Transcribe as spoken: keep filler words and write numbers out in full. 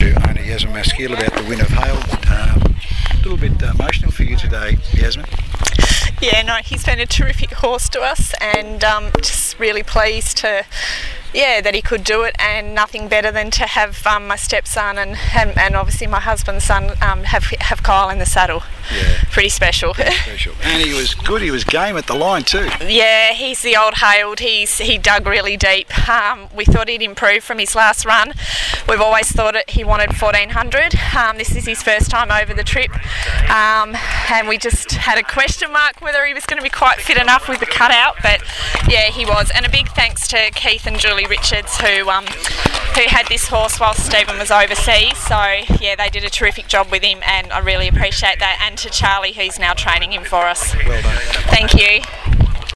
to owner Yasmin Maskeel about the win of Hale. Um, a little bit uh, emotional for you today, Yasmin. Yeah, no, he's been a terrific horse to us, and um, just really pleased to, yeah, that he could do it, and nothing better than to have um, my stepson and, and and obviously my husband's son um, have have Kyle in the saddle. Yeah, pretty special. pretty special. And he was good. He was game at the line too. Yeah, he's the old Haled. He's he dug really deep. Um, we thought he'd improve from his last run. We've always thought it. He wanted fourteen hundred. Um, this is his first time over the trip, um, and we just had a question mark whether he was going to be quite fit enough with the cutout. But yeah, he was. And a big thanks to Keith and Julie Richards who um, who had this horse while Stephen was overseas. So yeah, they did a terrific job with him, and I really appreciate that. And to Charlie, who's now training him for us. Well done. Thank you.